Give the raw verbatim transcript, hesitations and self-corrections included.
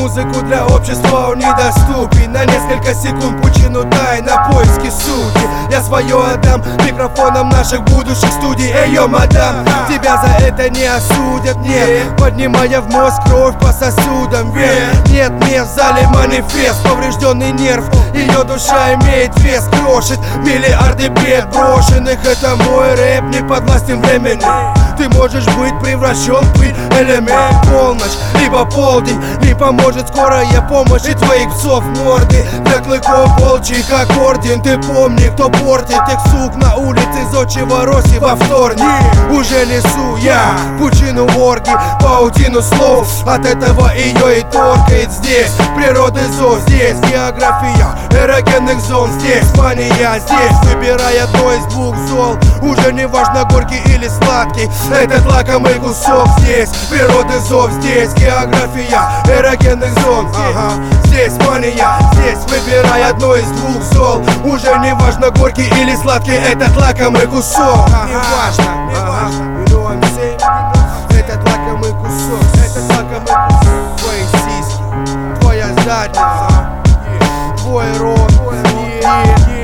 музыку для общества он недоступен. На несколько секунд пучину тай на поиски сути. Я свое отдам микрофоном наших будущих студий. Эй, йо, мадам, тебя за это не осудят, нет. Поднимая в мозг кровь по сосудам, ведь нет мест в зале манифест. Поврежденный нерв, ее душа имеет вес. Крошит миллиарды бед брошенных. Это мой рэп, не подвластен времени. Ты можешь быть превращен в пыль, элемент. Полночь, либо полдень, не поможет скорая помощь. И твоих псов морды для клыков волчьих как орден. Ты помни, кто портит их сук на улице зодчего Роси во вторник. Уже несу я пучину орги, паутину слов. От этого ее и торкает здесь природы зов. Здесь география эрогенных зон. Здесь мания, здесь выбирай одно из двух зол. Уже не важно горький или сладкий этот лакомый кусок. Здесь природы зов, здесь география эрогенных зон. Ага. Здесь мания, здесь выбирай одно из двух зол. Уже не важно горький или сладкий этот лакомый кусок. Ага. Не важно, не ага. важно. You know what I'm saying? Этот лакомый кусок, этот лакомый кусок. Твои сиськи, твоя задница, ага. твой рот, твой рот.